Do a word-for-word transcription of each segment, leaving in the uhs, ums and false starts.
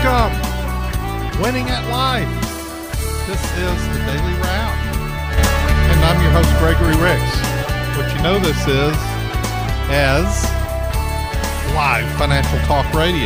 Welcome, Winning at Life. This is the Daily Wrap, and I'm your host, Gregory Ricks. What you know this is as live financial talk radio.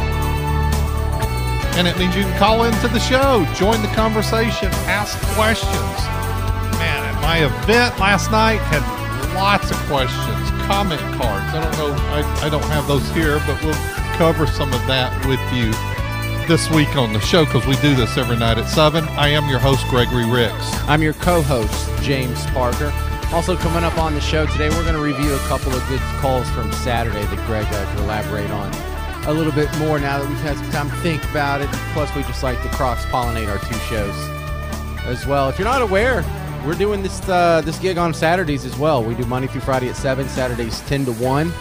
And it means you can call into the show, join the conversation, ask questions. Man, at my event last night had lots of questions, comment cards. I don't know, I, I don't have those here, but we'll cover some of that with you this week on the show because we do this every night at seven. I am your host, Gregory Ricks. I'm your co-host, James Parker. Also coming up on the show today, we're going to review a couple of good calls from Saturday that Greg uh, can elaborate on a little bit more now that we've had some time to think about it. Plus, we just like to cross-pollinate our two shows as well. If you're not aware, we're doing this uh, this gig on Saturdays as well. We do Monday through Friday at seven, Saturdays ten to one.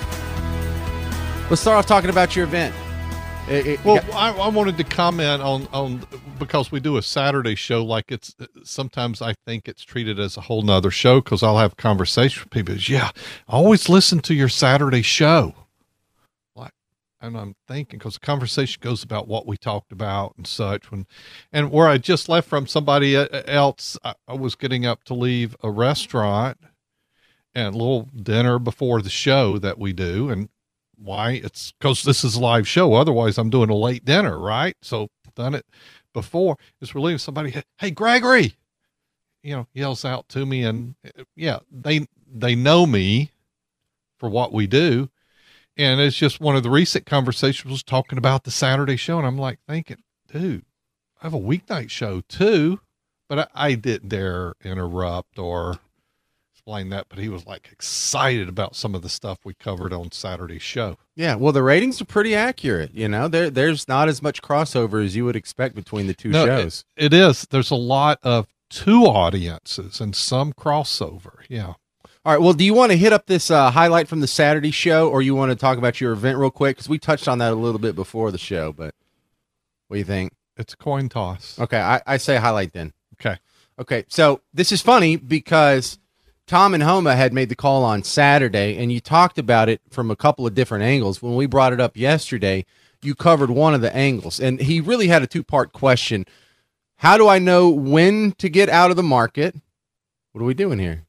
Let's start off talking about your event. It, it, well, I, I wanted to comment on, on because we do a Saturday show, like it's sometimes I think it's treated as a whole nother show because I'll have conversation with people. Yeah, I always listen to your Saturday show. Like, and I'm thinking because the conversation goes about what we talked about and such. When and where I just left from somebody else, I, I was getting up to leave a restaurant and a little dinner before the show that we do, and why? It's because this is a live show. Otherwise, I'm doing a late dinner, right? So done it before. It's relieving somebody. Hey, Gregory, you know, yells out to me, and yeah, they they know me for what we do, and it's just one of the recent conversations was talking about the Saturday show, and I'm like thinking, dude, I have a weeknight show too, but I, I didn't dare interrupt or explain that, but he was like excited about some of the stuff we covered on Saturday's show. Yeah, well, the ratings are pretty accurate. You know, there there's not as much crossover as you would expect between the two no, shows. It, it is. There's a lot of two audiences and some crossover. Yeah. All right. Well, do you want to hit up this uh, highlight from the Saturday show, or you want to talk about your event real quick? Because we touched on that a little bit before the show, but what do you think? It's a coin toss. Okay, I, I say highlight then. Okay. Okay, so this is funny because Tom and Homa had made the call on Saturday, and you talked about it from a couple of different angles. When we brought it up yesterday, you covered one of the angles, and he really had a two-part question. How do I know when to get out of the market? What are we doing here?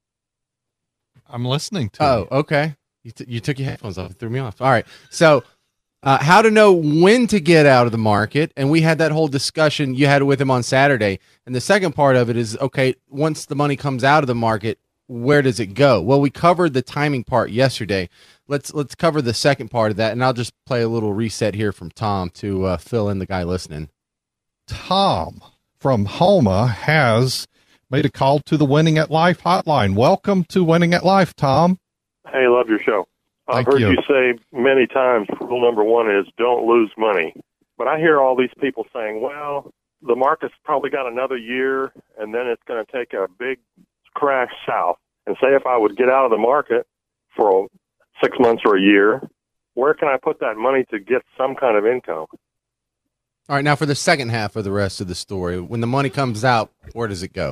I'm listening to Oh, you. okay. You, t- you took your headphones off. It threw me off. All right. So uh, how to know when to get out of the market, and we had that whole discussion you had with him on Saturday. And the second part of it is, okay, once the money comes out of the market, where does it go? Well, we covered the timing part yesterday. Let's let's cover the second part of that, and I'll just play a little reset here from Tom to uh, fill in the guy listening. Tom from Homa has made a call to the Winning at Life hotline. Welcome to Winning at Life, Tom. Hey, love your show. I've Thank heard you. you say many times, rule number one is don't lose money. But I hear all these people saying, well, the market's probably got another year, and then it's going to take a big crash south. And say if I would get out of the market for six months or a year, where can I put that money to get some kind of income? All right, now for the second half of the rest of the story, when the money comes out, where does it go?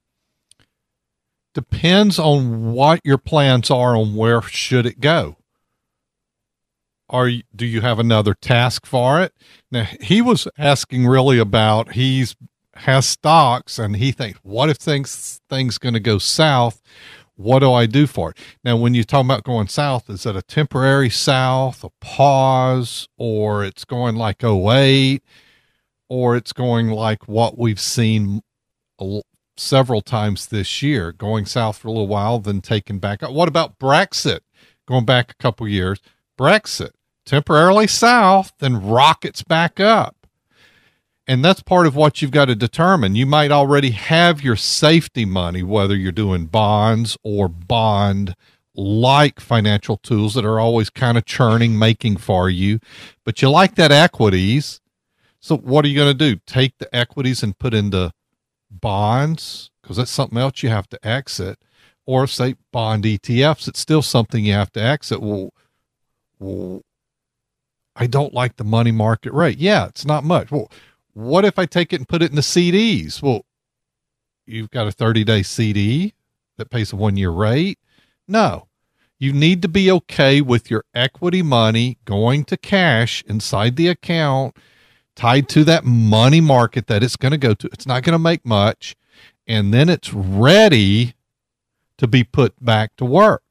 Depends on what your plans are on where should it go. Are you, do you have another task for it? Now, he was asking really about he's has stocks and he thinks, what if things things going to go south? What do I do for it? Now, when you talk about going south, is it a temporary south, a pause, or it's going like oh eight, or it's going like what we've seen a, several times this year, going south for a little while, then taking back up? What about Brexit? Going back a couple years, Brexit, temporarily south, then rockets back up. And that's part of what you've got to determine. You might already have your safety money, whether you're doing bonds or bond-like financial tools that are always kind of churning, making for you. But you like that equities. So what are you going to do? Take the equities and put into bonds, because that's something else you have to exit. Or say bond E T Fs, it's still something you have to exit. Well, well I don't like the money market rate. Yeah, it's not much. Well, what if I take it and put it in the C Ds? Well, you've got a thirty-day C D that pays a one-year rate. No, you need to be okay with your equity money going to cash inside the account, tied to that money market that it's going to go to. It's not going to make much. And then it's ready to be put back to work.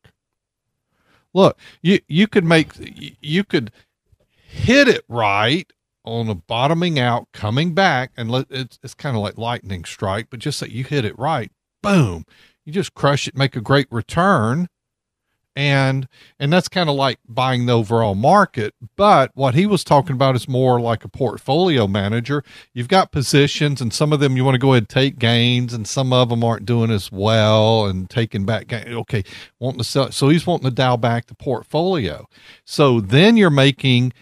Look, you, you could make, you could hit it right on a bottoming out, coming back, and let, it's, it's kind of like lightning strike, but just that you hit it right, boom, you just crush it, make a great return. And, and that's kind of like buying the overall market. But what he was talking about is more like a portfolio manager. You've got positions, and some of them you want to go ahead and take gains, and some of them aren't doing as well and taking back gain. Okay. Wanting to sell. So he's wanting to dial back the portfolio. So then you're making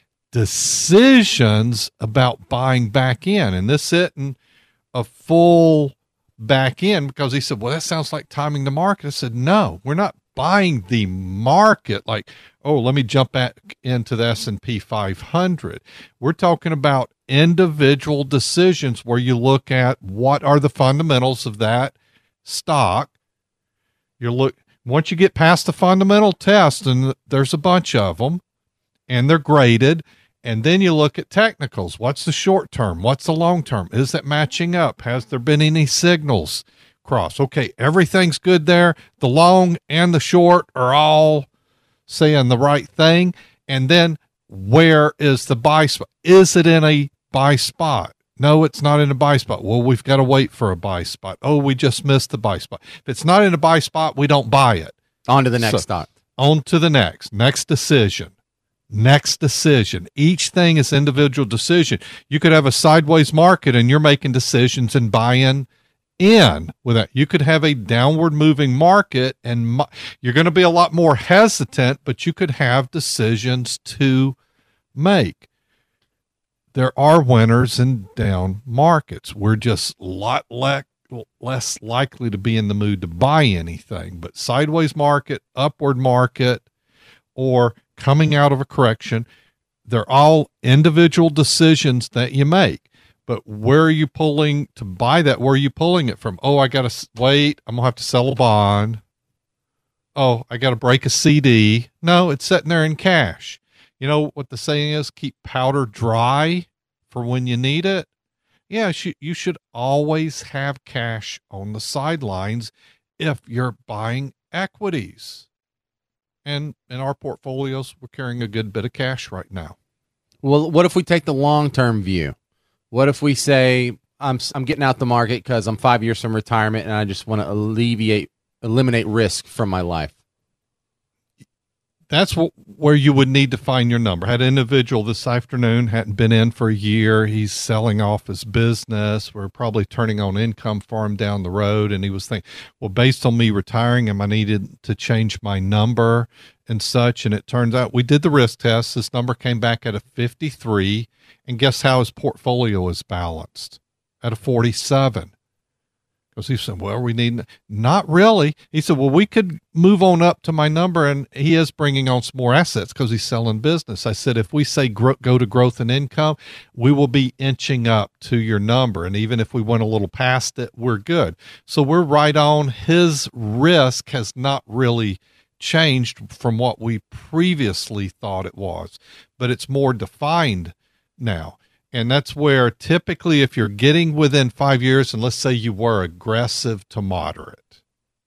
decisions about buying back in, and this isn't a full back in, because he said, well, that sounds like timing the market. I said, no, we're not buying the market like, oh, let me jump back into the S and P five hundred. We're talking about individual decisions where you look at what are the fundamentals of that stock. You look, once you get past the fundamental test, and there's a bunch of them, and they're graded, and then you look at technicals. What's the short term? What's the long term? Is that matching up? Has there been any signals cross? Okay, everything's good there. The long and the short are all saying the right thing. And then where is the buy spot? Is it in a buy spot? No, it's not in a buy spot. Well, we've got to wait for a buy spot. Oh, we just missed the buy spot. If it's not in a buy spot, we don't buy it. On to the next so, stock. On to the next. Next decision. Next decision. Each thing is individual decision. You could have a sideways market and you're making decisions and buying in with that. You could have a downward moving market and mo- you're going to be a lot more hesitant, but you could have decisions to make. There are winners in down markets. We're just a lot le- less likely to be in the mood to buy anything, but sideways market, upward market, or coming out of a correction, they're all individual decisions that you make. But where are you pulling to buy that? Where are you pulling it from? Oh, I got to wait. I'm going to have to sell a bond. Oh, I got to break a C D. No, it's sitting there in cash. You know what the saying is? Keep powder dry for when you need it. Yeah, you should always have cash on the sidelines if you're buying equities. And in our portfolios, we're carrying a good bit of cash right now. Well, what if we take the long-term view? What if we say, I'm I'm getting out the market because I'm five years from retirement and I just want to alleviate, eliminate risk from my life? That's what, where you would need to find your number. Had an individual this afternoon, hadn't been in for a year. He's selling off his business. We're probably turning on income for him down the road. And he was thinking, well, based on me retiring, am I needed to change my number and such? And it turns out we did the risk test. This number came back at a fifty-three. And guess how his portfolio is balanced? At a forty-seven. Because he said, well, we need, not really. He said, well, we could move on up to my number, and he is bringing on some more assets because he's selling business. I said, if we say gro- go to growth and income, we will be inching up to your number. And even if we went a little past it, we're good. So we're right on. His risk has not really changed from what we previously thought it was, but it's more defined now. And that's where typically if you're getting within five years, and let's say you were aggressive to moderate,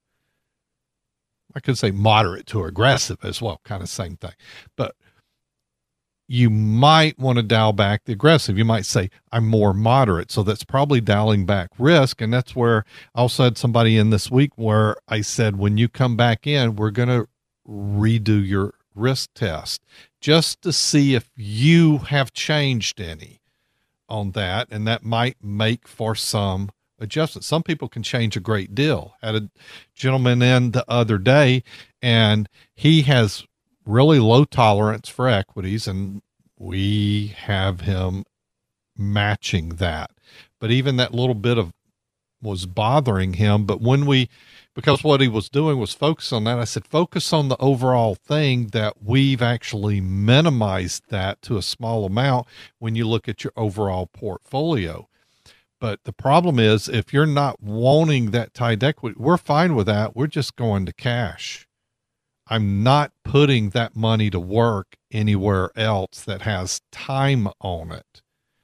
I could say moderate to aggressive as well, kind of same thing, but you might want to dial back the aggressive. You might say, I'm more moderate. So that's probably dialing back risk. And that's where I also had somebody in this week where I said, when you come back in, we're going to redo your risk test just to see if you have changed any on that, and that might make for some adjustment. Some people can change a great deal. Had a gentleman in the other day, and he has really low tolerance for equities, and we have him matching that. But even that little bit of was bothering him. But when we, because what he was doing was focus on that, I said, focus on the overall thing that we've actually minimized that to a small amount when you look at your overall portfolio. But the problem is, if you're not wanting that tied equity, we're fine with that. We're just going to cash. I'm not putting that money to work anywhere else that has time on it.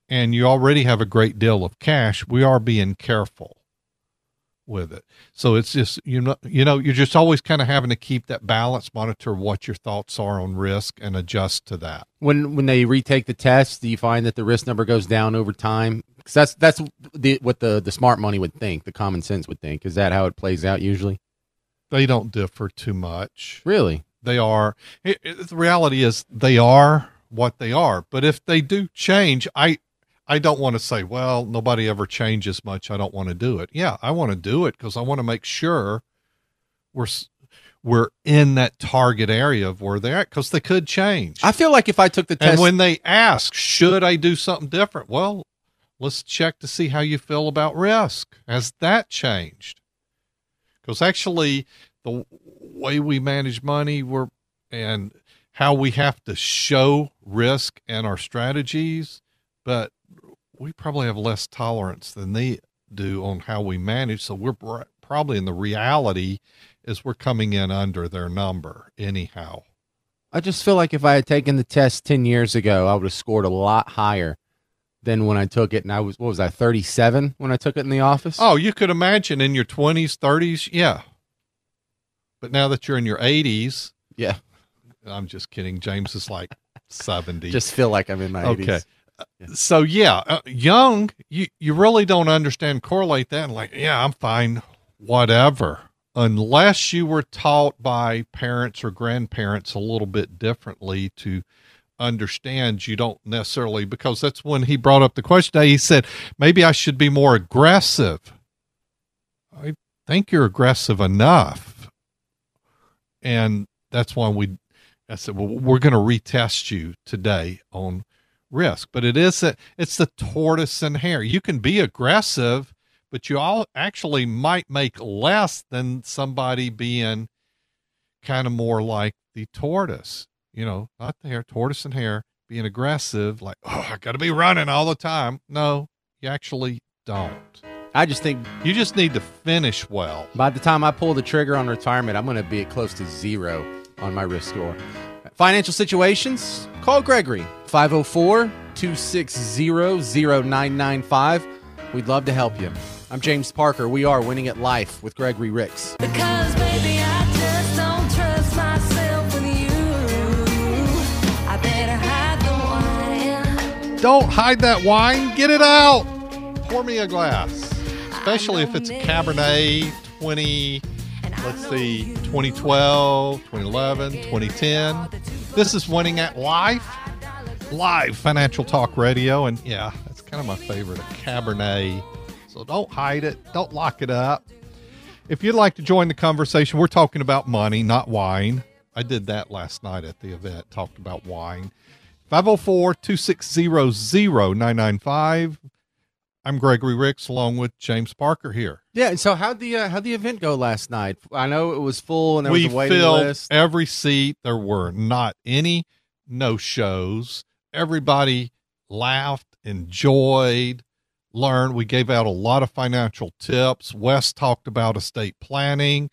and you already have a great deal of cash, we are being careful with it. So it's just, you know, you know, you're just always kind of having to keep that balance, monitor what your thoughts are on risk and adjust to that. When when they retake the test, do you find that the risk number goes down over time? Because that's that's the, what the, the smart money would think, the common sense would think. Is that how it plays out usually? They don't differ too much. Really? They are. It, it, the reality is they are what they are. But if they do change, I I don't want to say, well, nobody ever changes much, I don't want to do it. Yeah, I want to do it because I want to make sure we're we're in that target area of where they're at, because they could change. I feel like if I took the test. And when they ask, should I do something different? Well, let's check to see how you feel about risk. Has that changed? Because actually, the way we manage money, we're and how we have to show risk and our strategies, but we probably have less tolerance than they do on how we manage. So we're probably in the reality is we're coming in under their number anyhow. I just feel like if I had taken the test ten years ago, I would have scored a lot higher than when I took it. And I was, what was I, thirty-seven when I took it in the office? Oh, you could imagine in your twenties, thirties. Yeah. But now that you're in your eighties. Yeah. I'm just kidding. James is like seventy. Just feel like I'm in my eighties. Okay. Yeah. So yeah, uh, young, you, you really don't understand, correlate that. And like, yeah, I'm fine, whatever, unless you were taught by parents or grandparents a little bit differently to understand. You don't necessarily, because that's when he brought up the question. He said, maybe I should be more aggressive. I think you're aggressive enough. And that's why we, I said, well, we're going to retest you today on risk. But it is a, it's the tortoise and hare. You can be aggressive, but you all actually might make less than somebody being kind of more like the tortoise, you know, not the hare, tortoise and hare, being aggressive, like, oh, I got to be running all the time. No, you actually don't. I just think you just need to finish well. By the time I pull the trigger on retirement, I'm going to be at close to zero on my risk score. Financial situations, call Gregory, five oh four, two six zero, zero nine nine five. We'd love to help you. I'm James Parker. We are Winning at Life with Gregory Ricks. Because, baby, I just don't trust myself with you. I better hide the wine. Don't hide that wine. Get it out. Pour me a glass. Especially if it's a Cabernet twenty, let's see, twenty twelve, twenty eleven, twenty ten. This is Winning at Life, live Financial Talk Radio. And yeah, that's kind of my favorite, a Cabernet. So don't hide it. Don't lock it up. If you'd like to join the conversation, we're talking about money, not wine. I did that last night at the event, talked about wine. five oh four, two six zero, zero nine nine five. I'm Gregory Ricks, along with James Parker here. Yeah, and so how'd the uh, how'd the event go last night? I know it was full, and there we was a waiting filled list. Every seat. There were not any no-shows. Everybody laughed, enjoyed, learned. We gave out a lot of financial tips. Wes talked about estate planning,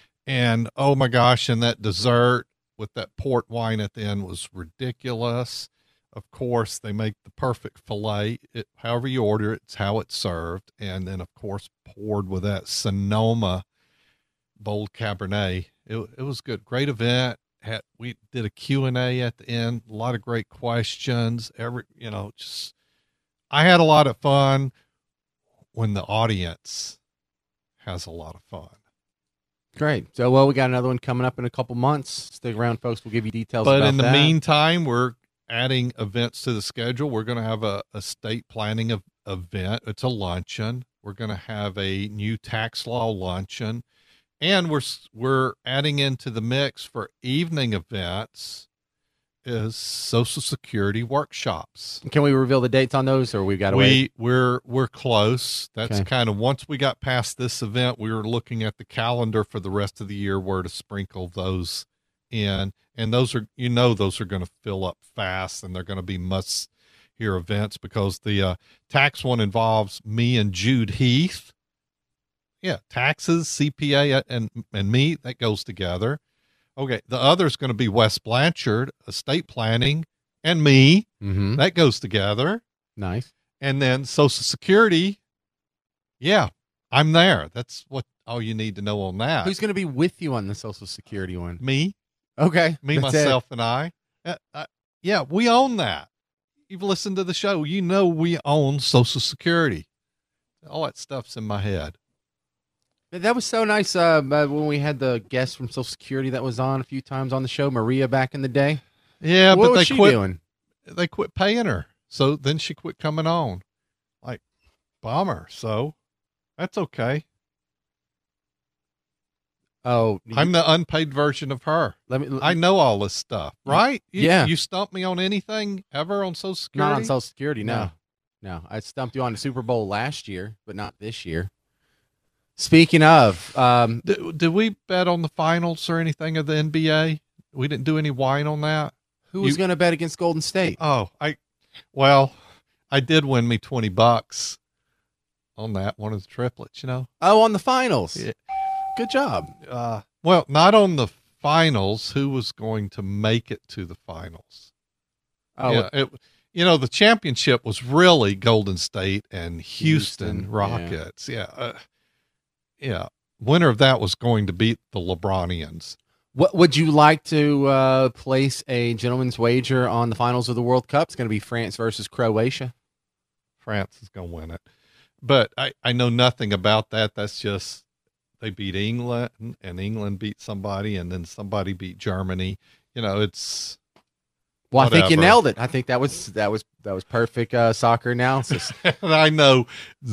and oh my gosh, and that dessert with that port wine at the end was ridiculous. Of course, they make the perfect filet. It, however you order it, it's how it's served. And then, of course, poured with that Sonoma bold Cabernet. It, it was good. Great event. Had, we did a Q and A at the end. A lot of great questions. Every, you know, just, I had a lot of fun when the audience has a lot of fun. Great. So, well, we got another one coming up in a couple months. Stick around, folks. We'll give you details But about in the that. meantime, we're adding events to the schedule. We're going to have a estate planning of, event. It's a luncheon. We're going to have a new tax law luncheon, and we're we're adding into the mix for evening events is Social Security workshops. Can we reveal the dates on those, or we got to we wait? we're we're close. That's Okay. kind of once we got past this event, we were looking at the calendar for the rest of the year where to sprinkle those in. And those are, you know, those are going to fill up fast, and they're going to be must hear events because the uh, tax one involves me and Jude Heath. Yeah. Taxes, C P A, and, and me, that goes together. Okay. The other is going to be Wes Blanchard, estate planning, and me. Mm-hmm. That goes together. Nice. And then Social Security, yeah, I'm there. That's what all you need to know on that. Who's going to be with you on the Social Security one? Me, Okay. me, that's myself, and I. Uh, uh, yeah, we own that. You've listened to the show. You know we own Social Security. All that stuff's in my head. it. That was so nice uh, uh, when we had the guest from Social Security that was on a few times on the show, Maria, back in the day. Yeah, what but was they she quit. doing? They quit paying her. So then she quit coming on. Like, bummer. So that's okay. Oh, you- I'm the unpaid version of her. let me. I know all this stuff, right? You, Yeah. You stump me on anything ever on Social Security? Not on Social Security, no. No. no. I stumped you on the Super Bowl last year, but not this year. Speaking of, um, Did, did we bet on the finals or anything of the N B A? We didn't do any wine on that. who was You- going to bet against Golden State? Oh, I, well, I did win me twenty bucks on that one of the triplets, you know? Oh, on the finals. Yeah. Good job. Uh, well, not on the finals. Who was going to make it to the finals? Oh, yeah, it, you know, the championship was really Golden State and Houston, Houston, Rockets. Yeah. Uh, yeah. Winner of that was going to beat the LeBronians. what would you like to uh, place a gentleman's wager on the finals of the World Cup? It's going to be France versus Croatia. France is going to win it. But I, I know nothing about that. That's just they beat England and England beat somebody and then somebody beat Germany. You know, it's Well, I think you Whatever. nailed it. I think that was that was that was perfect uh, soccer analysis. and I know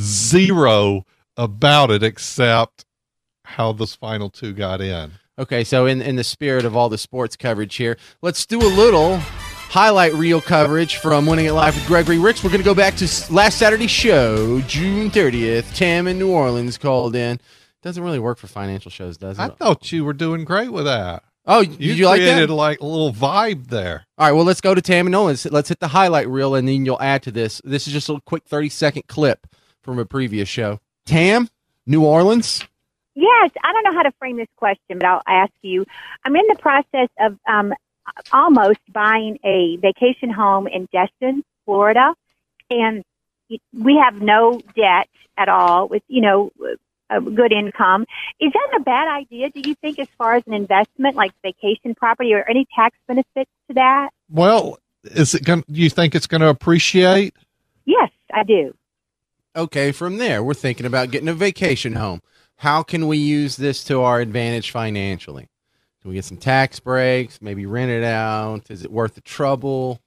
zero about it except how those final two got in. Okay, so in, in the spirit of all the sports coverage here, let's do a little highlight reel coverage from Winning It Live with Gregory Ricks. We're going to go back to s- last Saturday's show, June thirtieth. Tam in New Orleans called in. Doesn't really work for financial shows, does it? I thought you were doing great with that. oh, You, did you like created that? like a little vibe there. All right, well, let's go to Tam and Nolan. Let's, let's hit the highlight reel, and then you'll add to this. This is just a quick thirty-second clip from a previous show. Tam, New Orleans. Yes, I don't know how to frame this question, but I'll ask you. I'm in the process of um, almost buying a vacation home in Destin, Florida, and we have no debt at all with, you know, a good income. Is that a bad idea, do you think, as far as an investment like vacation property or any tax benefits to that? Well, is it going? Do you think it's going to appreciate? Yes, I do. Okay, from there, we're thinking about getting a vacation home. How can we use this to our advantage financially? Can we get some tax breaks? Maybe rent it out? Is it worth the trouble?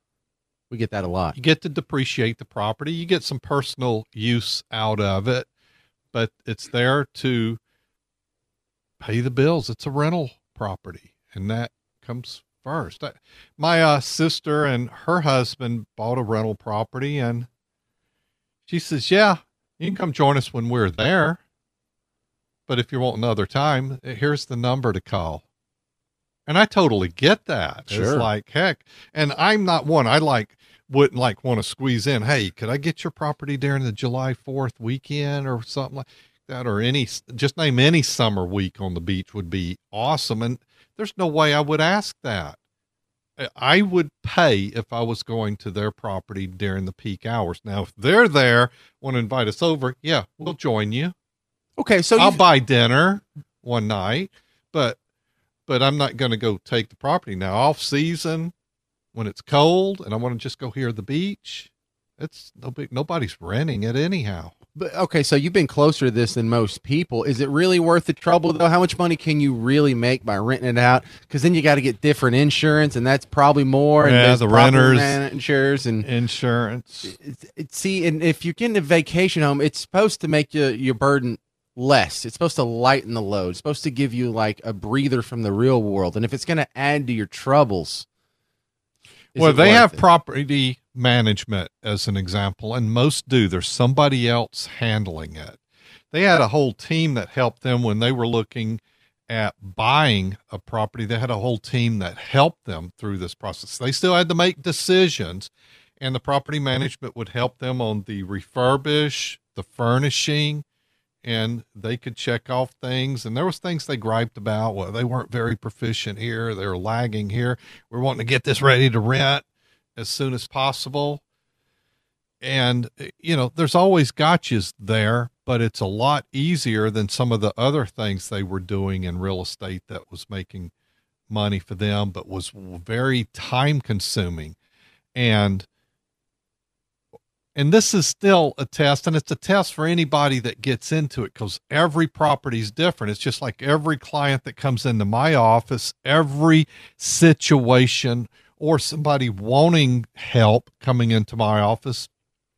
We get that a lot. You get to depreciate the property. You get some personal use out of it, but it's there to pay the bills. It's a rental property, and that comes first. I, my uh, sister and her husband bought a rental property, and she says, yeah, you can come join us when we're there. But if you want another time, here's the number to call. And I totally get that. Sure. It's like, heck, and I'm not one, I like, wouldn't like want to squeeze in, hey, could I get your property during the July fourth weekend or something like that? Or any, just name any summer week on the beach would be awesome. And there's no way I would ask that. I would pay if I was going to their property during the peak hours. Now, if they're there, want to invite us over, yeah, we'll join you. Okay, so I'll you, buy dinner one night, but but I'm not going to go take the property now. Off season, when it's cold, and I want to just go here at the beach, it's no big. Nobody's renting it anyhow. but, okay, so you've been closer to this than most people. Is it really worth the trouble, though? How much money can you really make by renting it out? Because then you got to get different insurance, and that's probably more. And Yeah, there's the property renters. managers and Insurance. It's, it's, see, and if you're getting a vacation home, it's supposed to make you, your burden less. It's supposed to lighten the load. It's supposed to give you like a breather from the real world. And if it's going to add to your troubles, is Well, it they worth have it? property management as an example, and most do. There's somebody else handling it. They had a whole team that helped them when they were looking at buying a property. They had a whole team that helped them through this process. They still had to make decisions, and the property management would help them on the refurbish, the furnishing, and they could check off things. And there was things they griped about. Well, they weren't very proficient here. They were lagging here. We're wanting to get this ready to rent as soon as possible. And, you know, there's always gotchas there, but it's a lot easier than some of the other things they were doing in real estate that was making money for them, but was very time consuming. And, and this is still a test, and it's a test for anybody that gets into it, because every property is different. It's just like every client that comes into my office, every situation, or somebody wanting help coming into my office,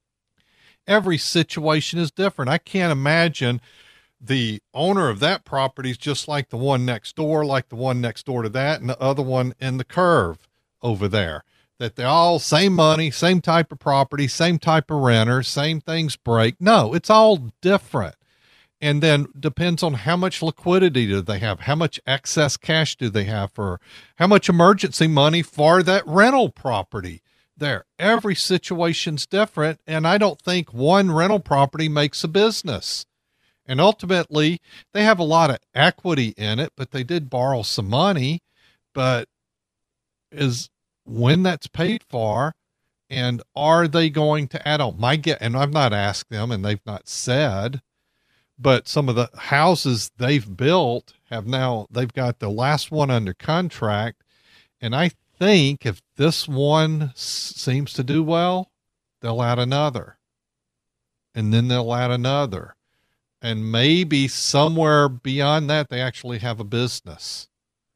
every situation is different. I can't imagine the owner of that property is just like the one next door, like the one next door to that, and the other one in the curve over there, that they're all same money, same type of property, same type of renter, same things break. No, it's all different. And then depends on how much liquidity do they have? How much excess cash do they have, for how much emergency money for that rental property there? Every situation's different. And I don't think one rental property makes a business. And ultimately they have a lot of equity in it, but they did borrow some money, but is when that's paid for, and are they going to add on? My get, and I've not asked them and they've not said, but some of the houses they've built have now, they've got the last one under contract. And I think if this one s- seems to do well, they'll add another, and then they'll add another. And maybe somewhere beyond that, they actually have a business,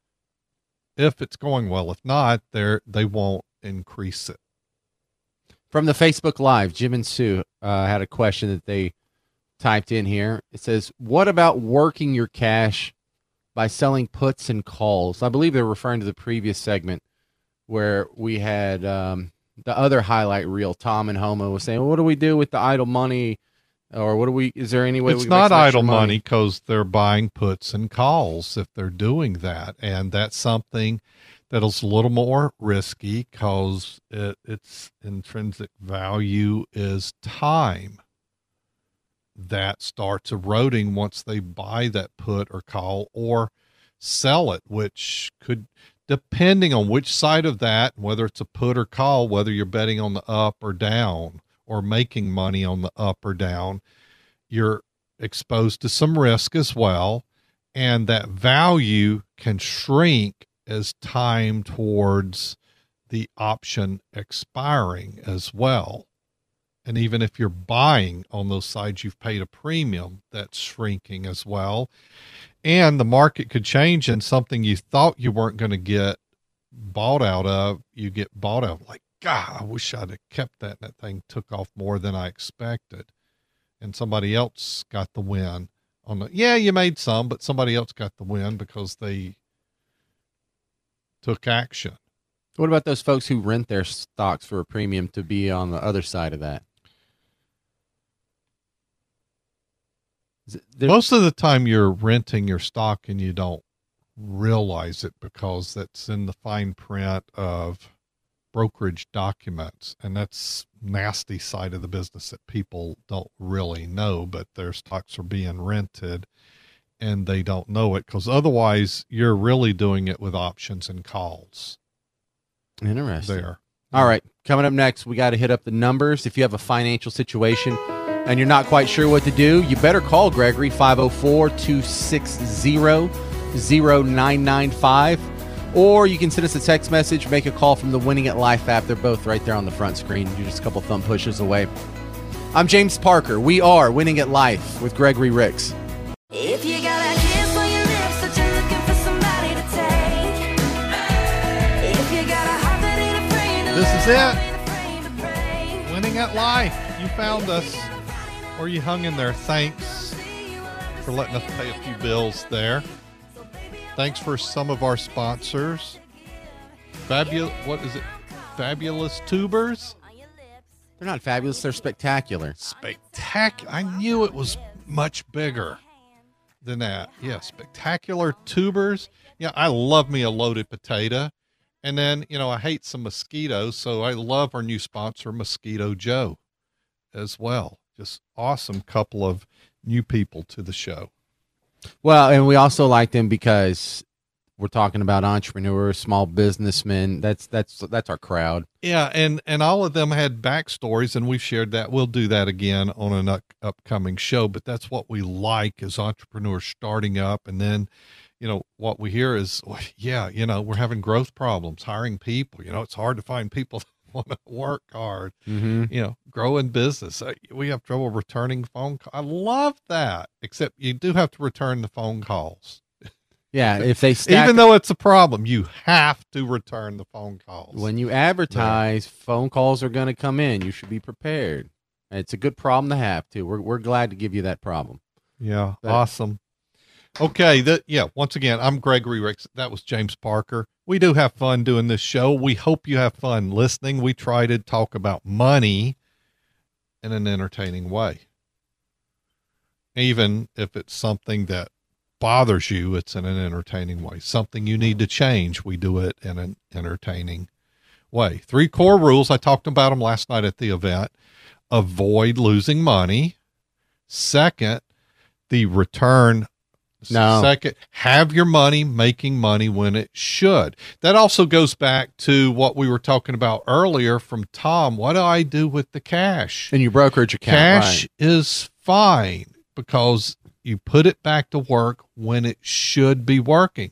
if it's going well. If not, they're, they won't increase it. From the Facebook Live, Jim and Sue uh, had a question that they typed in here. It says, what about working your cash by selling puts and calls? I believe they're referring to the previous segment where we had um, the other highlight reel. Tom and Homo was saying, well, what do we do with the idle money? Or what do we, is there any way it's we can make not some extra idle money, because they're buying puts and calls if they're doing that. And that's something that is a little more risky, because it, its intrinsic value is time. That starts eroding once they buy that put or call or sell it, which could, depending on which side of that, whether it's a put or call, whether you're betting on the up or down, or making money on the up or down, you're exposed to some risk as well. And that value can shrink as time towards the option expiring as well. And even if you're buying on those sides, you've paid a premium, that's shrinking as well. And the market could change, and something you thought you weren't going to get bought out of, you get bought out of. Like, God, I wish I'd have kept that. And that thing took off more than I expected. And somebody else got the win on the, yeah, you made some, but somebody else got the win because they took action. What about those folks who rent their stocks for a premium to be on the other side of that? Is it- there- Most of the time you're renting your stock and you don't realize it, because that's in the fine print of brokerage documents, and that's nasty side of the business that people don't really know, but their stocks are being rented and they don't know it, because otherwise you're really doing it with options and calls Interesting. there. All right. Coming up next, we got to hit up the numbers. If you have a financial situation and you're not quite sure what to do, you better call Gregory, five oh four, two six zero, zero nine nine five. Or you can send us a text message, make a call from the Winning at Life app. They're both right there on the front screen. You're just a couple thumb pushes away. I'm James Parker. We are Winning at Life with Gregory Ricks. If you got a kiss on your lips that you're looking for somebody to take. If you got a heart that ain't afraid to This is love, it. ain't afraid to break. Winning at Life. You found us, or you hung in there. Thanks for letting us pay a few bills there. Thanks for some of our sponsors. Fabulous, what is it? Fabulous Tubers? They're not fabulous. They're spectacular. Spectacular. I knew it was much bigger than that. Yeah, Spectacular Tubers. Yeah, I love me a loaded potato. And then, you know, I hate some mosquitoes, so I love our new sponsor, Mosquito Joe, as well. Just awesome couple of new people to the show. Well, and we also like them because we're talking about entrepreneurs, small businessmen. That's that's that's our crowd. Yeah, and and all of them had backstories, and we've shared that. We'll do that again on an up, upcoming show. But that's what we like as entrepreneurs starting up, and then, you know, what we hear is, well, yeah, you know, we're having growth problems, hiring people. You know, it's hard to find people that want to work hard. Mm-hmm. You know, grow in business. Uh, We have trouble returning phone calls. I love that, except you do have to return the phone calls. Yeah, if they stack, Even though it's a problem, you have to return the phone calls. when you advertise, phone calls are going to come in. You should be prepared. It's a good problem to have too. We're we're glad to give you that problem. Yeah, But- awesome. Okay, that yeah. Once again, I'm Gregory Ricks. That was James Parker. We do have fun doing this show. We hope you have fun listening. We try to talk about money in an entertaining way, even if it's something that bothers you. It's in an entertaining way. Something you need to change, we do it in an entertaining way. Three core rules. I talked about them last night at the event. Avoid losing money. Second, the return. No. Second, have your money making money when it should. That also goes back to what we were talking about earlier from Tom. What do I do with the cash? And your brokerage account, Cash right. is fine because you put it back to work when it should be working.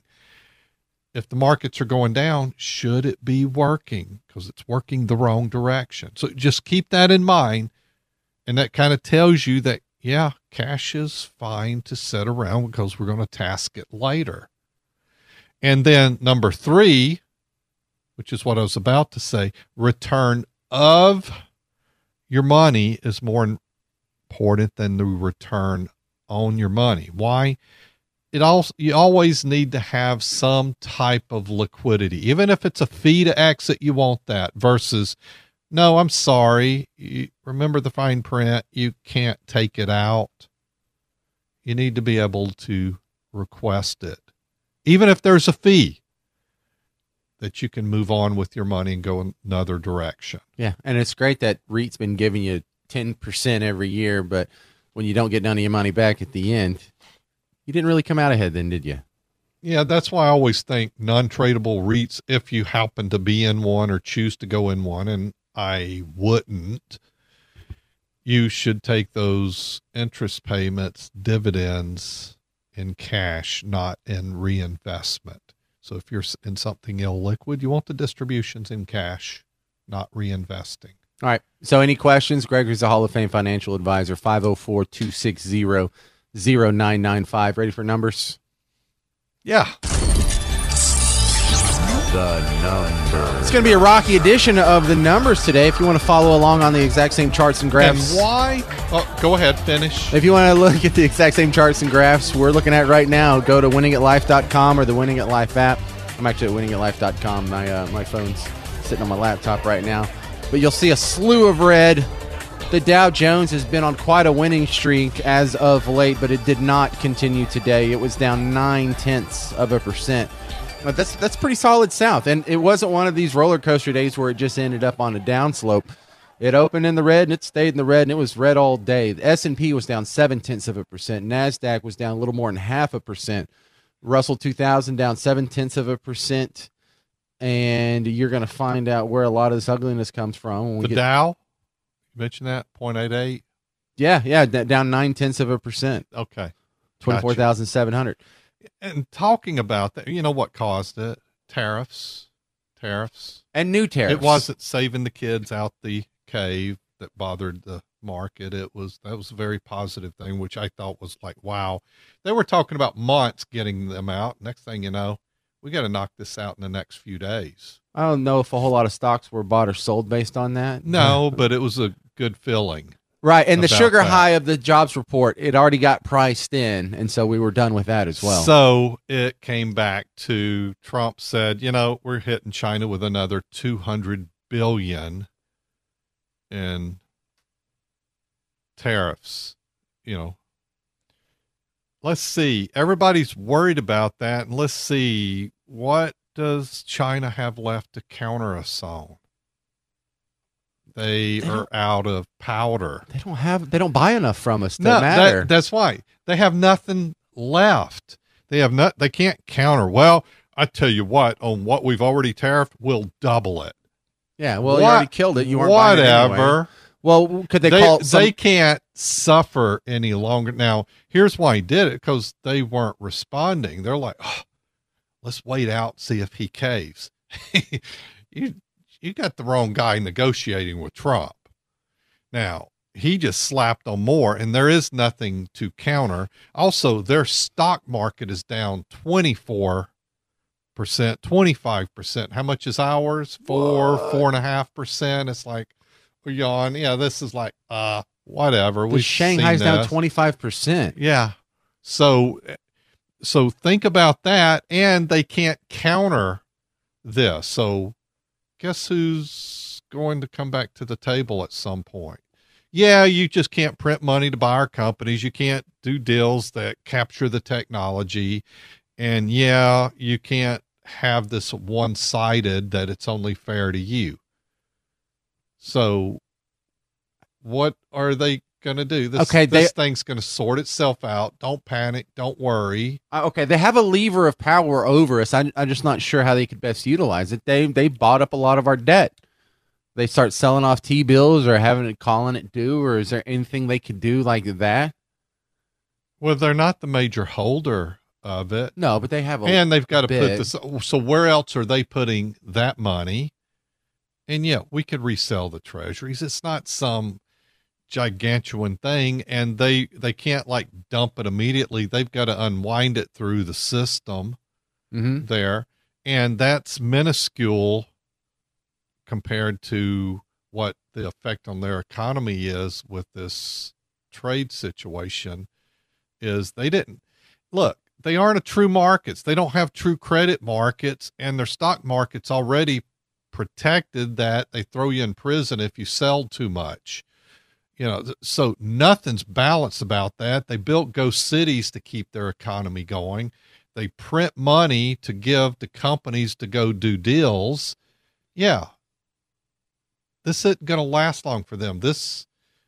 If the markets are going down, should it be working? Because it's working the wrong direction. So just keep that in mind. And that kind of tells you that, yeah, cash is fine to sit around because we're going to task it later. And then number three, which is what I was about to say, return of your money is more important than the return on your money. Why? It also, you always need to have some type of liquidity, even if it's a fee to exit, you want that versus, no, I'm sorry. You, remember the fine print. You can't take it out. You need to be able to request it, even if there's a fee, that you can move on with your money and go another direction. Yeah, and it's great that REIT's been giving you ten percent every year, but when you don't get none of your money back at the end, you didn't really come out ahead then, did you? Yeah, that's why I always think non-tradable REITs, if you happen to be in one or choose to go in one, and I wouldn't, you should take those interest payments, dividends in cash, not in reinvestment. So if you're in something illiquid, you want the distributions in cash, not reinvesting. All right. So any questions? Gregory's a Hall of Fame financial advisor, five oh four, two six zero, zero nine nine five. Ready for numbers? Yeah. The number. It's going to be a rocky edition of the numbers today. If you want to follow along on the exact same charts and And graphs. why? Oh, go ahead, finish. If you want to look at the exact same charts and graphs we're looking at right now, go to winning at life dot com or the Winning at Life app. I'm actually at winning at life dot com. My, uh, my phone's sitting on my laptop right now. But you'll see a slew of red. The Dow Jones has been on quite a winning streak as of late, but it did not continue today. It was down nine tenths of a percent. But that's that's pretty solid south, and it wasn't one of these roller coaster days where it just ended up on a downslope. It opened in the red and it stayed in the red, and it was red all day. The S and P was down seven tenths of a percent. Nasdaq was down a little more than half a percent. Russell two thousand down seven tenths of a percent. And you're going to find out where a lot of this ugliness comes from. When we The get, Dow, you mentioned that, zero point eight eight. yeah, yeah, d- down nine tenths of a percent, Okay. twenty-four thousand seven hundred. And talking about that, you know what caused it? Tariffs. Tariffs. And new tariffs. It wasn't saving the kids out the cave that bothered the market. It was, that was a very positive thing, which I thought was like, wow. They were talking about months getting them out. Next thing you know, we got to knock this out in the next few days. I don't know if a whole lot of stocks were bought or sold based on that. No, but it was a good feeling. Right, and the about sugar that. high of the jobs report, it already got priced in, and so we were done with that as well. So it came back to Trump said, you know, we're hitting China with another two hundred billion in tariffs, you know. Let's see. Everybody's worried about that. And let's see, what does China have left to counter us on? They, They are out of powder. they don't have, they don't buy enough from us to No, matter. that, that's why they have nothing left. They have not, they can't counter. Well, I tell you what, on what we've already tariffed, we'll double it. Yeah, well, you What- already killed it. You weren't buying it anyway. Whatever. Well, could they, They, call they, some, can't suffer any longer. Now, here's why he did it, because they weren't responding. They're like, oh, let's wait out, see if he caves. you, you got the wrong guy negotiating with Trump. Now, he just slapped on more, and there is nothing to counter. Also, their stock market is down twenty-four percent, twenty-five percent. How much is ours? Four, What? four and a half percent. It's like, we're yawn. Yeah, this is like, uh, whatever. the We've Shanghai's seen down this. twenty-five percent. Yeah. So, so think about that, and they can't counter this. So, guess who's going to come back to the table at some point? Yeah, you just can't print money to buy our companies. You can't do deals that capture the technology. And yeah, you can't have this one-sided that it's only fair to you. So what are they going to do? This, Okay, this they- thing's going to sort itself out. Don't panic. Don't worry. Uh, okay, they have a lever of power over us. I, I'm just not sure how they could best utilize it. They they bought up a lot of our debt. They start selling off T-bills or having it calling it due, or is there anything they could do like that? Well, they're not the major holder of it. No, but they have a And they've got to put bit. this. So where else are they putting that money? And yeah, we could resell the treasuries. It's not some gigantuan thing, and they they can't like dump it immediately. They've got to unwind it through the system Mhm. there, and that's minuscule compared to what the effect on their economy is with this trade situation. Is they didn't look, they aren't a true markets. They don't have true credit markets, and their stock market's already protected that they throw you in prison if you sell too much. You know, th- so nothing's balanced about that. They built ghost cities to keep their economy going. They print money to give to companies to go do deals. Yeah. This isn't going to last long for them. This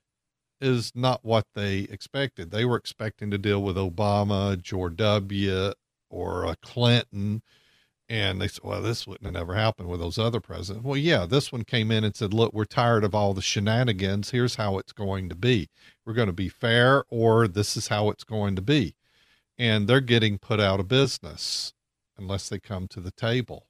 is not what they expected. They were expecting to deal with Obama, George W., or a Clinton. And they said, well, this wouldn't have never happened with those other presidents. Well, yeah, this one came in and said, look, we're tired of all the shenanigans. Here's how it's going to be. We're going to be fair, or this is how it's going to be. And they're getting put out of business unless they come to the table.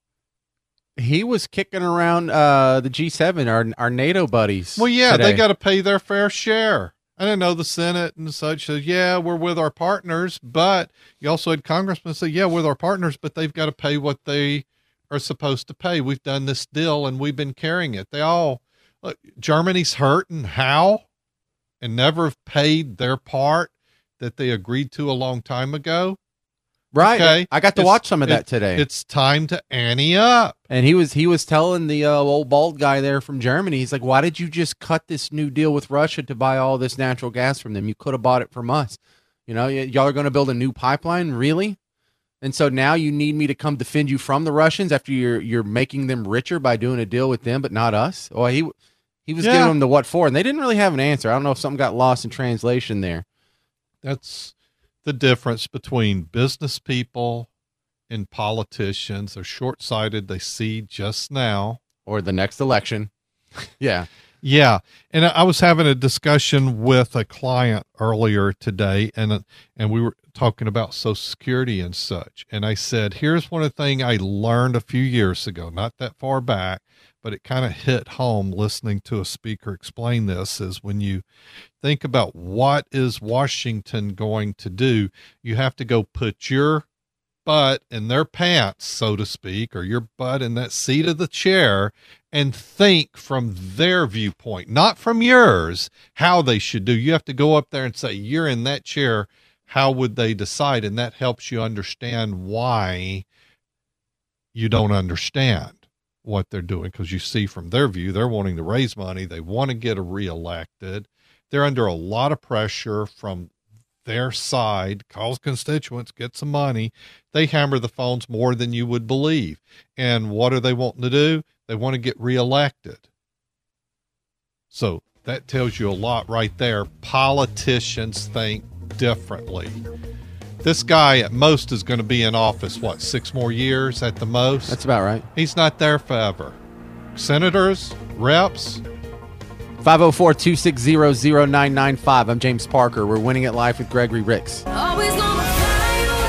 He was kicking around uh, the G seven, our our NATO buddies. Well, yeah, today. they got to pay their fair share. I didn't know the Senate and such said, yeah, we're with our partners, but you also had congressmen say, yeah, we're with our partners, but they've got to pay what they are supposed to pay. We've done this deal and we've been carrying it. They all, look, Germany's hurting how and never have paid their part that they agreed to a long time ago. right. Okay. I got to It's- watch some of that it- today. It's time to ante up. And he was he was telling the uh, old bald guy there from Germany, he's like, why did you just cut this new deal with Russia to buy all this natural gas from them? You could have bought it from us. You know, y- y'all are going to build a new pipeline, really? And so now you need me to come defend you from the Russians after you're you're making them richer by doing a deal with them, but not us? Well, he he was Yeah. giving them the what for, and they didn't really have an answer. I don't know if something got lost in translation there. That's the difference between business people and politicians. They're short-sighted. They see just now. Or the next election. Yeah. Yeah. And I I was having a discussion with a client earlier today, and, uh, and we were talking about Social Security and such. And I said, here's one of the things I learned a few years ago, not that far back, but it kind of hit home listening to a speaker explain this, is when you think about what is Washington going to do, you have to go put your butt in their pants, so to speak, or your butt in that seat of the chair, and think from their viewpoint, not from yours, how they should do. You have to go up there and say, you're in that chair. How would they decide? And that helps you understand why you don't understand what they're doing, because you see from their view, they're wanting to raise money. They want to get reelected. They're under a lot of pressure from their side, calls constituents, get some money. They hammer the phones more than you would believe. And what are they wanting to do? They want to get reelected. So that tells you a lot right there. Politicians think differently. This guy at most is going to be in office, what, six more years at the most? That's about right. He's not there forever. Senators, reps, five oh four, two six zero, zero nine nine five. I'm James Parker. We're winning it live with Gregory Ricks. Always gonna find a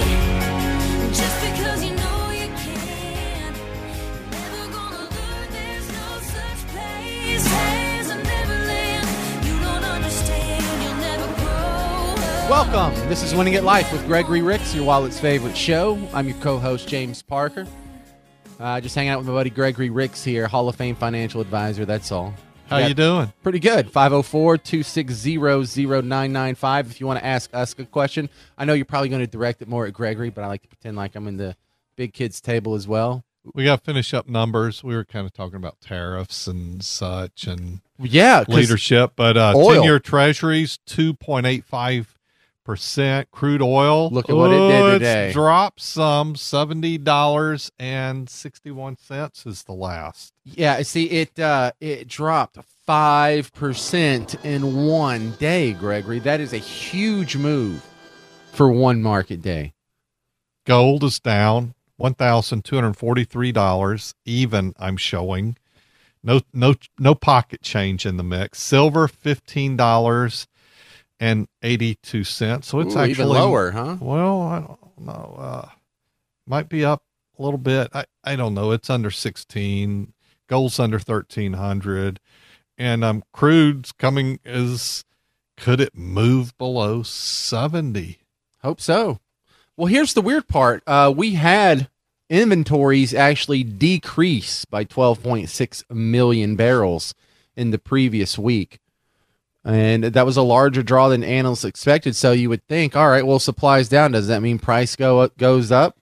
way, just because you know you can. Never gonna learn there's no such place as a Neverland. You don't understand, you'll never grow up. Welcome. This is Winning at Life with Gregory Ricks, your wallet's favorite show. I'm your co-host, James Parker. Uh, just hanging out with my buddy Gregory Ricks here, Hall of Fame financial advisor. That's all. how Yeah. you doing? Pretty good. five oh four, two six zero, zero nine nine five. If you want to ask us a question, I know you're probably going to direct it more at Gregory, but I like to pretend like I'm in the big kids table as well. We got to finish up numbers. We were kind of talking about tariffs and such and Yeah. 'cause- leadership, but uh, Oil. ten-year treasuries, two point eight five percent. Crude oil, Look at what it did oh, today. It's dropped some, seventy dollars and sixty-one cents is the last. Yeah, see, it uh, it dropped five percent in one day, Gregory. That is a huge move for one market day. Gold is down one thousand two hundred forty-three dollars even, I'm showing. No no no pocket change in the mix. Silver fifteen dollars and eighty-two cents. So it's Ooh, actually even lower, huh? Well, I don't know. Uh, might be up a little bit. I, I don't know. It's under sixteen. Gold's under thirteen hundred. And um, crude's coming is, could it move below seventy? Hope so. Well, here's the weird part. Uh, we had inventories actually decrease by twelve point six million barrels in the previous week. And that was a larger draw than analysts expected. So you would think, all right, well, supply's down. Does that mean price go up, goes up?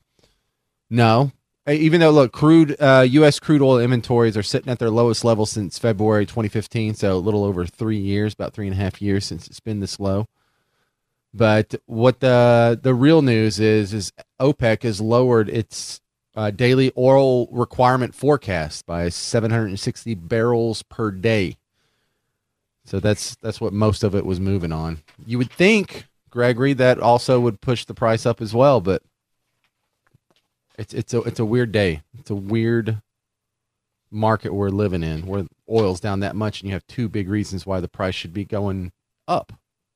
No. Even though, look, crude uh, U S crude oil inventories are sitting at their lowest level since February twenty fifteen, so a little over three years, about three and a half years since it's been this low. But what the the real news is, is OPEC has lowered its uh, daily oil requirement forecast by seven hundred sixty barrels per day. So that's that's what most of it was moving on. You would think, Gregory, that also would push the price up as well, but it's it's a it's a weird day. It's a weird market we're living in, where oil's down that much, and you have two big reasons why the price should be going up.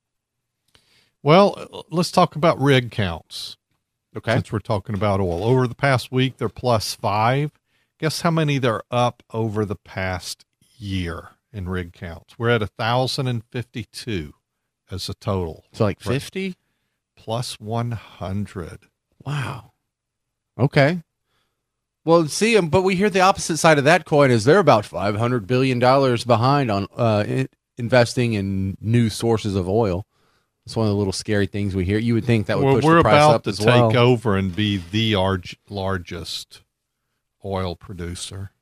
Well, let's talk about rig counts. Okay. Since we're talking about oil. Over the past week, they're plus five. Guess how many they're up over the past year in rig counts? We're at one thousand fifty-two as a total. So like fifty? Plus one hundred. Wow. Okay. Well, see, um, but we hear the opposite side of that coin is they're about five hundred billion dollars behind on uh, in, investing in new sources of oil. It's one of the little scary things we hear. You would think that would Well, push we're the price about up to as take well. over and be the arg- largest oil producer.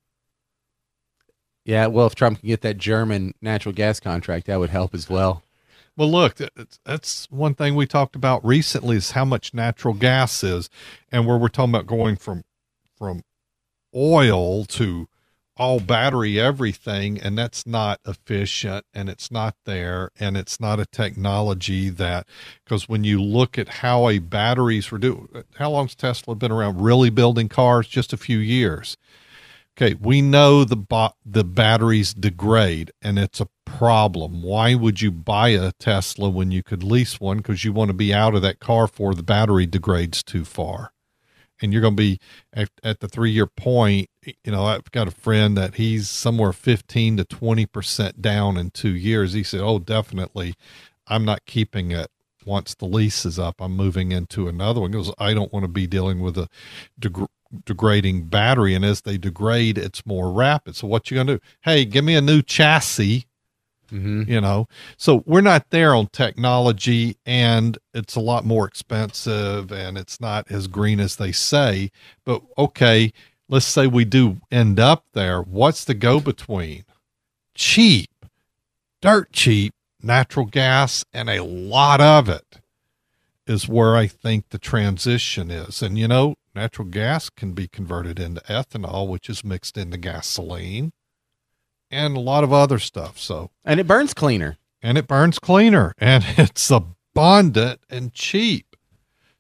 Yeah, well, if Trump can get that German natural gas contract, that would help as well. Well, look, that's, that's one thing we talked about recently is how much natural gas is, and where we're talking about going from from oil to all battery everything, and that's not efficient, and it's not there, and it's not a technology that, because when you look at how a batteries were do, how long's Tesla been around really building cars? Just a few years. Okay, we know the bo- the batteries degrade, and it's a problem. Why would you buy a Tesla when you could lease one? Because you want to be out of that car before the battery degrades too far. And you're going to be at, at the three-year point. You know, I've got a friend that he's somewhere fifteen to twenty percent down in two years. He said, oh, definitely, I'm not keeping it once the lease is up. I'm moving into another one. He goes, I don't want to be dealing with a deg- degrading battery, and as they degrade, it's more rapid. So what you gonna do? Hey, give me a new chassis. Mm-hmm. You know, so we're not there on technology, and it's a lot more expensive, and it's not as green as they say. But okay, let's say we do end up there. What's the go between? Cheap, dirt cheap natural gas, and a lot of it is where I think the transition is. And you know, natural gas can be converted into ethanol, which is mixed into gasoline, and a lot of other stuff. So, And it burns cleaner. and it burns cleaner, and it's abundant and cheap.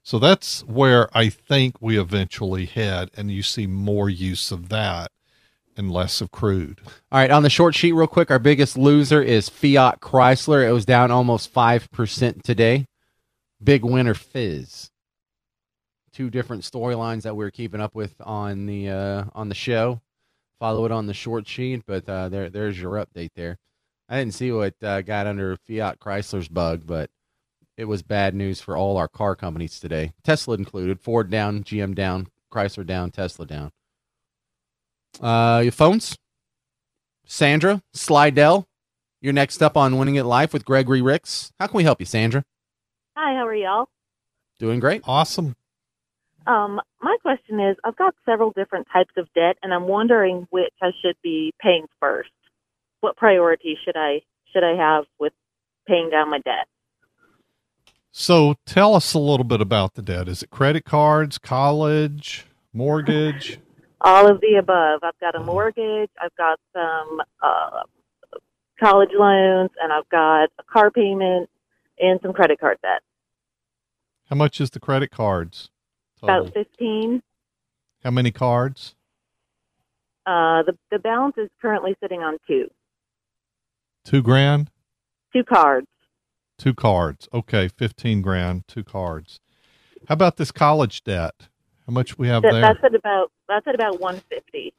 So that's where I think we eventually head, and you see more use of that and less of crude. All right, on the short sheet real quick, our biggest loser is Fiat Chrysler. It was down almost five percent today. Big winner Fizz. Two different storylines that we're keeping up with on the uh, on the show. Follow it on the short sheet, but uh, there there's your update there. I didn't see what uh, got under Fiat Chrysler's bug, but it was bad news for all our car companies today, Tesla included. Ford down, G M down, Chrysler down, Tesla down. Uh, your phones, Sandra Slidell, you're next up on Winning at Life with Gregory Ricks. How can we help you, Sandra? Hi, how are y'all? Doing great. Awesome. Um, my question is, I've got several different types of debt, and I'm wondering which I should be paying first. What priority should I should I have with paying down my debt? So tell us a little bit about the debt. Is it credit cards, college, mortgage? All of the above. I've got a mortgage, I've got some uh, college loans, and I've got a car payment and some credit card debt. How much is the credit cards? Total? About fifteen. How many cards? Uh, the the balance is currently sitting on two. Two grand? Two cards. Two cards. Okay, fifteen grand, two cards. How about this college debt? How much we have That, there? that's at about that's at about one fifty.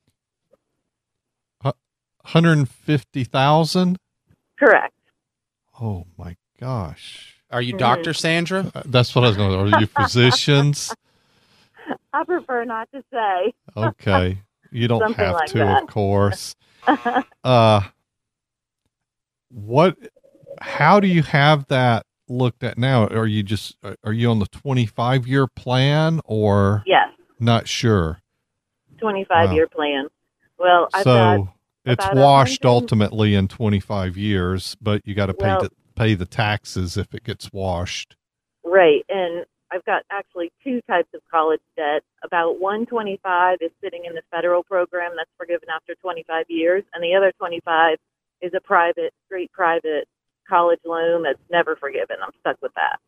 one hundred fifty thousand? Correct. Oh my gosh. Are you Mhm. Doctor Sandra? Uh, That's what I was going to Are you physicians? I prefer not to say. Okay. You don't Something have like to, that. of course. Uh, what, how do you have that looked at now? Are you just, are you on the twenty-five year plan or Yes, not sure? twenty-five Wow. year plan. Well, I've got So it's about a washed hundred- ultimately in twenty-five years, but you got to pay Well- the, pay the taxes if it gets washed. right, and I've got actually two types of college debt. About one twenty-five is sitting in the federal program that's forgiven after twenty-five years, and the other twenty-five is a private, straight private college loan that's never forgiven. I'm stuck with that.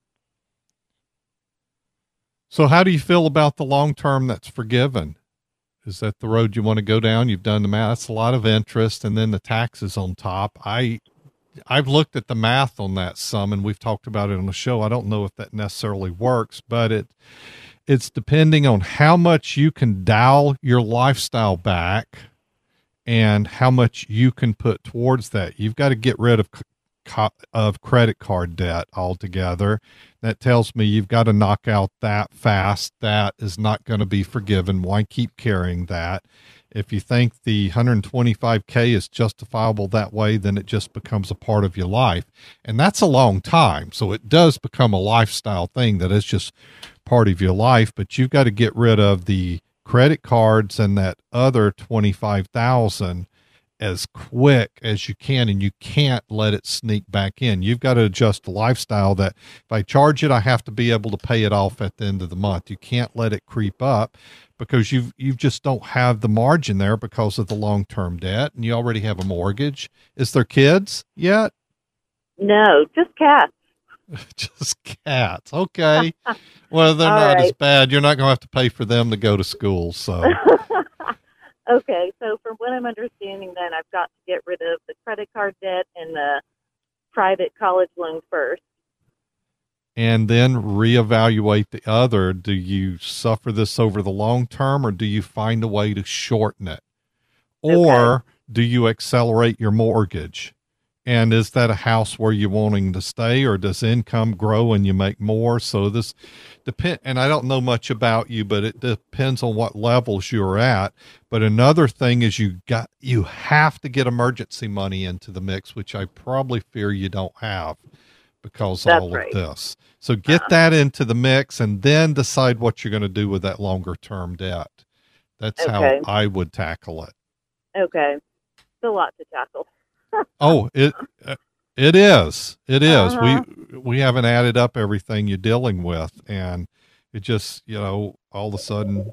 So how do you feel about the long term that's forgiven? Is that the road you want to go down? You've done the math. That's a lot of interest and then the taxes on top. I, I've looked at the math on that some, and we've talked about it on the show. I don't know if that necessarily works, but it, it's depending on how much you can dial your lifestyle back and how much you can put towards that. You've got to get rid of co- of credit card debt altogether. That tells me you've got to knock out that fast. That is not going to be forgiven. Why keep carrying that? If you think the one hundred twenty-five K is justifiable that way, then it just becomes a part of your life. And that's a long time. So it does become a lifestyle thing that is just part of your life, but you've got to get rid of the credit cards and that other twenty-five thousand as quick as you can, and you can't let it sneak back in. You've got to adjust the lifestyle that if I charge it, I have to be able to pay it off at the end of the month. You can't let it creep up because you've, you just don't have the margin there because of the long-term debt, and you already have a mortgage. Is there kids yet? No, just cats. Just cats. Okay. Well, they're All not as right. bad. You're not going to have to pay for them to go to school. So Okay, so from what I'm understanding, then I've got to get rid of the credit card debt and the private college loan first. and then reevaluate the other. Do you suffer this over the long term, or do you find a way to shorten it? Or do you accelerate your mortgage? And is that a house where you're wanting to stay, or does income grow and you make more? So this depend, and I don't know much about you, but it depends on what levels you're at. But another thing is you got, you have to get emergency money into the mix, which I probably fear you don't have because of That's all right. of this. So get that into the mix and then decide what you're going to do with that longer term debt. That's Okay. how I would tackle it. Okay, it's a lot to tackle. Oh, it uh, it is. It is. Uh-huh. We we haven't added up everything you're dealing with, and it just, you know, all of a sudden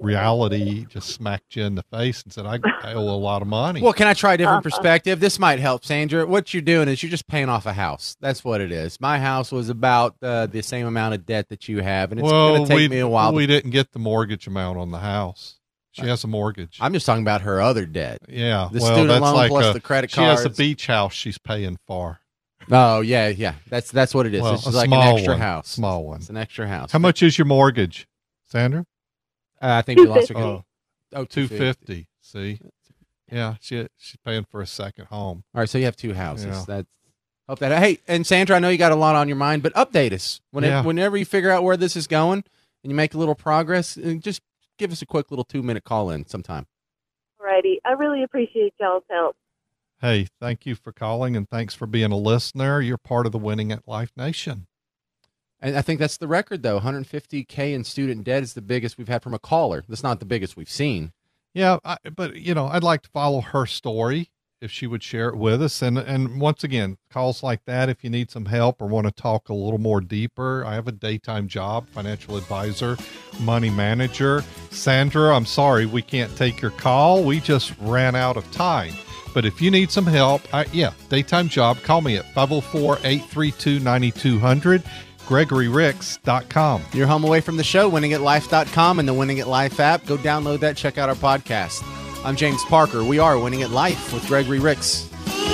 reality just smacked you in the face and said, I, I owe a lot of money. Well, can I try a different perspective? This might help, Sandra. What you're doing is you're just paying off a house. That's what it is. My house was about uh, the same amount of debt that you have, and it's well, going to take we, me a while. We to- didn't get the mortgage amount on the house. She has a mortgage. I'm just talking about her other debt. Yeah. The well, student that's loan like plus a- the credit She has a cards. beach house she's paying for. Oh, yeah, yeah. That's that's what it is. Well, It's a just like an small extra one, house. Small one. It's an extra house. How much is your mortgage, Sandra? Uh, I think we lost her. Oh, Oh, two fifty. See? Yeah, she she's paying for a second home. All right, so you have two houses. Yeah. That's hope that. Hey, and Sandra, I know you got a lot on your mind, but update us whenever, Yeah. whenever you figure out where this is going and you make a little progress. And just give us a quick little two minute call in sometime. Alrighty. I really appreciate y'all's help. Hey, thank you for calling and thanks for being a listener. You're part of the Winning at Life Nation. And I think that's the record, though. one hundred fifty K in student debt is the biggest we've had from a caller. That's not the biggest we've seen. Yeah, I, but you know, I'd like to follow her story if she would share it with us. And and once again, calls like that, if you need some help or want to talk a little more deeper, I have a daytime job, financial advisor, money manager. Sandra, I'm sorry, we can't take your call. We just ran out of time. But if you need some help, I, yeah, daytime job, call me at five oh four, eight three two, nine two zero zero, gregory ricks dot com. You're home away from the show, winning at life dot com and the Winning at Life app. Go download that, check out our podcast. I'm James Parker. We are Winning at Life with Gregory Ricks.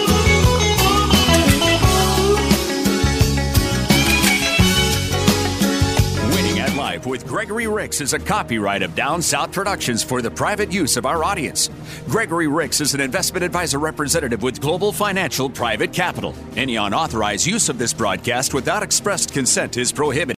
Winning at Life with Gregory Ricks is a copyright of Down South Productions for the private use of our audience. Gregory Ricks is an investment advisor representative with Global Financial Private Capital. Any unauthorized use of this broadcast without expressed consent is prohibited.